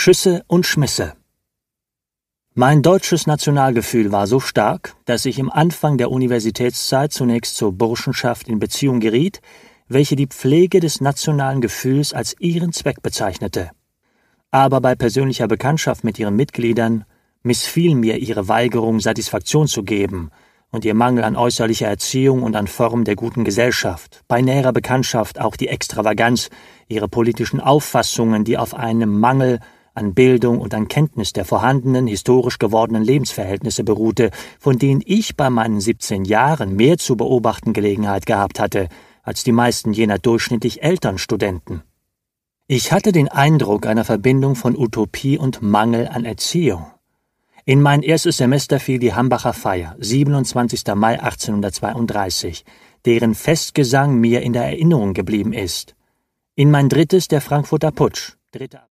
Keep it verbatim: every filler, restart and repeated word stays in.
Schüsse und Schmisse. Mein deutsches Nationalgefühl war so stark, dass ich im Anfang der Universitätszeit zunächst zur Burschenschaft in Beziehung geriet, welche die Pflege des nationalen Gefühls als ihren Zweck bezeichnete. Aber bei persönlicher Bekanntschaft mit ihren Mitgliedern missfiel mir ihre Weigerung, Satisfaktion zu geben, und ihr Mangel an äußerlicher Erziehung und an Form der guten Gesellschaft, bei näherer Bekanntschaft auch die Extravaganz, ihre politischen Auffassungen, die auf einem Mangel an Bildung und an Kenntnis der vorhandenen, historisch gewordenen Lebensverhältnisse beruhte, von denen ich bei meinen siebzehn Jahren mehr zu beobachten Gelegenheit gehabt hatte, als die meisten jener durchschnittlich älteren Studenten. Ich hatte den Eindruck einer Verbindung von Utopie und Mangel an Erziehung. In mein erstes Semester fiel die Hambacher Feier, siebenundzwanzigster Mai achtzehnhundertzweiunddreißig, deren Festgesang mir in der Erinnerung geblieben ist. In mein drittes der Frankfurter Putsch, dritter